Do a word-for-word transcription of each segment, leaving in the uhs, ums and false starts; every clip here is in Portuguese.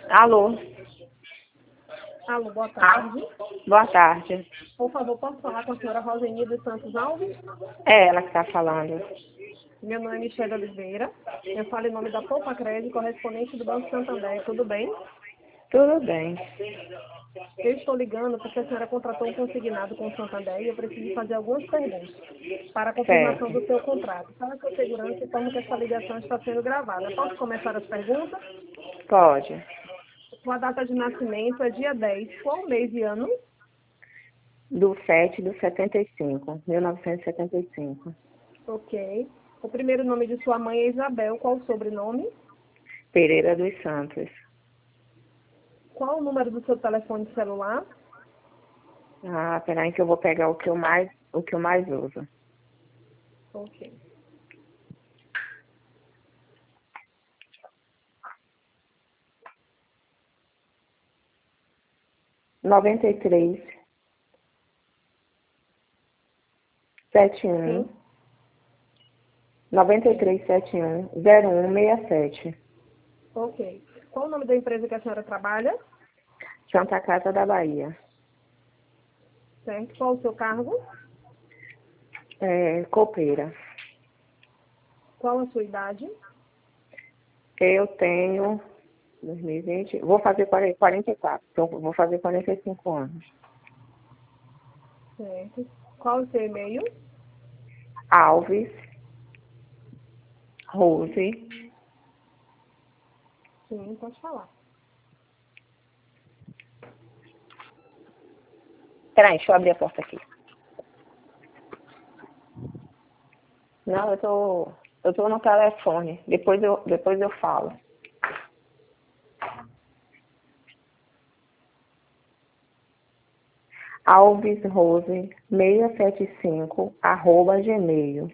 Alô? Alô, boa tarde. Boa tarde. Por favor, posso falar com a senhora Rosenilda Santos Alves? É ela que está falando. Meu nome é Michelle Oliveira. Eu falo em nome da Poupa Crédito, correspondente do Banco Santander. Tudo bem? Tudo bem. Eu estou ligando porque a senhora contratou um consignado com o Santander e eu preciso fazer algumas perguntas para a confirmação Certo. do seu contrato. Para a sua segurança, informo que essa ligação está sendo gravada. Posso começar as perguntas? Pode. Sua data de nascimento é dia dez. Qual mês e ano? Do sete do setenta e cinco. mil novecentos e setenta e cinco. Ok. O primeiro nome de sua mãe é Isabel. Qual o sobrenome? Pereira dos Santos. Qual o número do seu telefone celular? Ah, peraí que eu vou pegar o que eu mais, o que eu mais uso. Ok. noventa e três, setenta e um, Sim? noventa e Sim. três, setenta e um, zero um seis sete. Ok. Qual o nome da empresa que a senhora trabalha? Santa Casa da Bahia. Certo. Qual o seu cargo? É, copeira. Qual a sua idade? Eu tenho dois mil e vinte, vou fazer quarenta e quatro, então vou fazer quarenta e cinco anos. Certo. Qual o seu e-mail? Alves, Rose, Sim, pode falar. peraí, deixa eu abrir a porta aqui. Não, eu tô, eu tô no telefone, depois eu, depois eu falo. Alves Rose seiscentos e setenta e cinco, arroba gmail.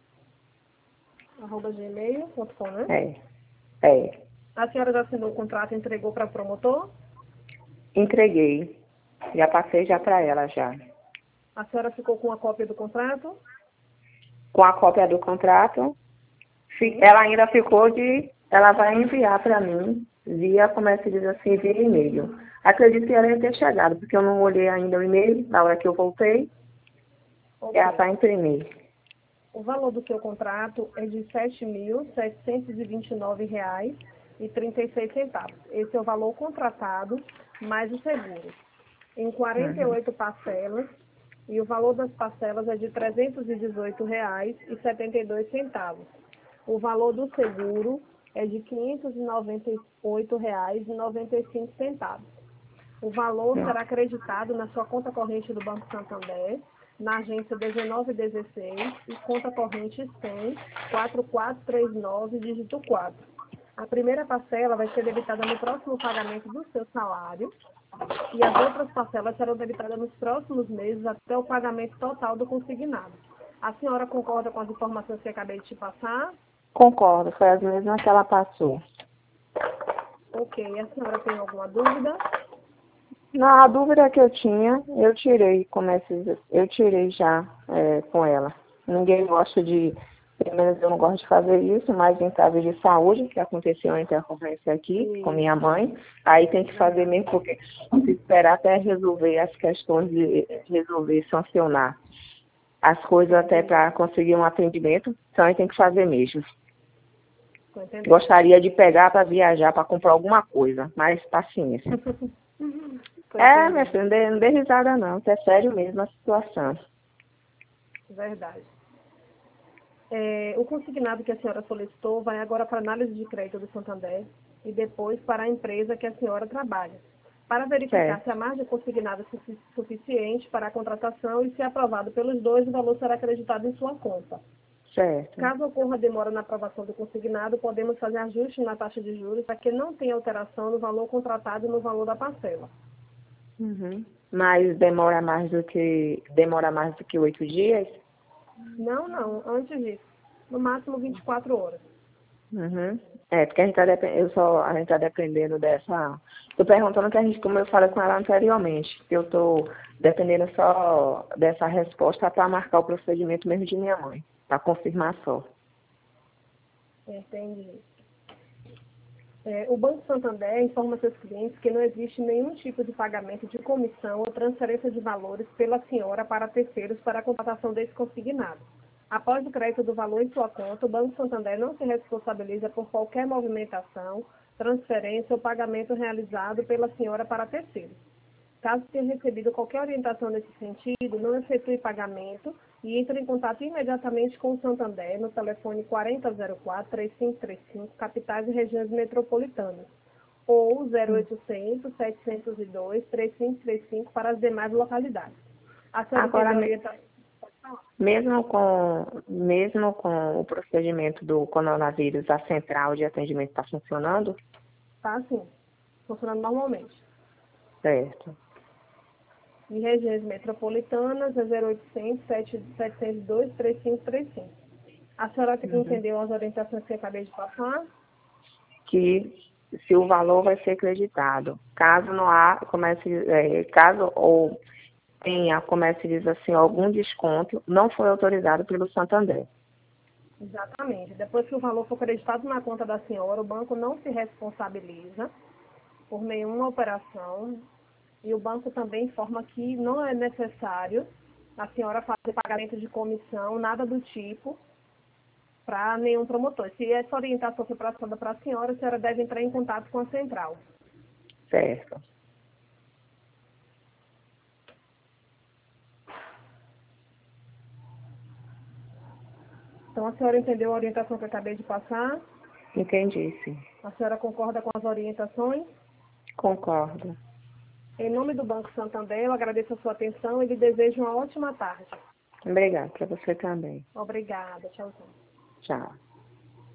Arroba gmail ponto com, né? É, é. A senhora já assinou o contrato e entregou para o promotor? Entreguei. Já passei já para ela já. A senhora ficou com a cópia do contrato? Com a cópia do contrato, fi- Sim. ela ainda ficou de, ela vai enviar para mim via, como é que se diz assim, via e-mail. Acredito que ela ia ter chegado, porque eu não olhei ainda o e-mail, na hora que eu voltei, ela Ok. está imprimir. O valor do seu contrato é de sete mil setecentos e vinte e nove reais e trinta e seis centavos. Esse é o valor contratado mais o seguro. Em quarenta e Uhum. oito parcelas, e o valor das parcelas é de trezentos e dezoito reais e setenta e dois centavos. O valor do seguro é de quinhentos e noventa e oito reais e noventa e cinco centavos. O valor será acreditado na sua conta corrente do Banco Santander, na agência dezenove dezesseis e conta corrente cem, quatro quatro três nove, dígito quatro. A primeira parcela vai ser debitada no próximo pagamento do seu salário e as outras parcelas serão debitadas nos próximos meses até o pagamento total do consignado. A senhora concorda com as informações que acabei de te passar? Concordo, foi as mesmas que ela passou. Ok. A senhora tem alguma dúvida? Na dúvida que eu tinha, eu tirei, como é que diz, eu tirei já é, com ela. Ninguém gosta de, pelo menos eu não gosto de fazer isso, mas em caso de saúde, que aconteceu uma intercorrência aqui com Isso, minha mãe, aí tem que fazer verdade. mesmo, porque se esperar até resolver as questões de resolver, sancionar as coisas até Entendi. para conseguir um atendimento, então aí tem que fazer mesmo. Estou entendendo. Gostaria de pegar para viajar, para comprar alguma coisa, mas paciência. Estou É, minha entendendo. filha, não dê, não dê risada não, que é sério mesmo a situação. Verdade. É, o consignado que a senhora solicitou vai agora para a análise de crédito do Santander e depois para a empresa que a senhora trabalha, para verificar se Certo, a margem consignada é sufi- suficiente para a contratação e, se aprovado pelos dois, o valor será acreditado em sua conta. certo. Caso ocorra demora na aprovação do consignado, podemos fazer ajuste na taxa de juros para que não tenha alteração no valor contratado e no valor da parcela. Uhum. Mas demora mais do que demora mais do que oito dias? Não, não, antes disso. No máximo vinte e quatro horas. Uhum. É, porque a gente tá dependendo, eu só, a gente tá dependendo dessa. Tô perguntando que a gente, como eu falei com ela anteriormente, que eu tô dependendo só dessa resposta para marcar o procedimento mesmo de minha mãe, para confirmar só. Entendi. É, o Banco Santander informa seus clientes que não existe nenhum tipo de pagamento de comissão ou transferência de valores pela senhora para terceiros para a contratação desse consignado. Após o crédito do valor em sua conta, o Banco Santander não se responsabiliza por qualquer movimentação, transferência ou pagamento realizado pela senhora para terceiros. Caso tenha recebido qualquer orientação nesse sentido, não efetue pagamento e entre em contato imediatamente com o Santander no telefone quarenta zero quatro, três cinco três cinco, capitais e regiões metropolitanas, ou zero oitocentos, setecentos e dois, três cinco três cinco para as demais localidades. A senhora Agora, entendeu a me- orientação? mesmo com, mesmo com o procedimento do coronavírus, a central de atendimento está funcionando? Tá sim, funcionando normalmente. Certo. Em regiões metropolitanas é zero oitocentos, setecentos e dois, três cinco três cinco. A senhora Uhum. entendeu as orientações que eu acabei de passar? Que se o valor vai ser acreditado. Caso não há, comece, é, caso ou tenha, comece diz assim, algum desconto, não foi autorizado pelo Santander. Exatamente. Depois que o valor for acreditado na conta da senhora, o banco não se responsabiliza por nenhuma operação e o banco também informa que não é necessário a senhora fazer pagamento de comissão, nada do tipo, para nenhum promotor. Se essa orientação for passada para a senhora, a senhora deve entrar em contato com a central. Certo. Então, a senhora entendeu a orientação que eu acabei de passar? Entendi, sim. A senhora concorda com as orientações? Concordo. Em nome do Banco Santander, eu agradeço a sua atenção e lhe desejo uma ótima tarde. Obrigada, para você também. Obrigada. Tchauzinho. Tchau.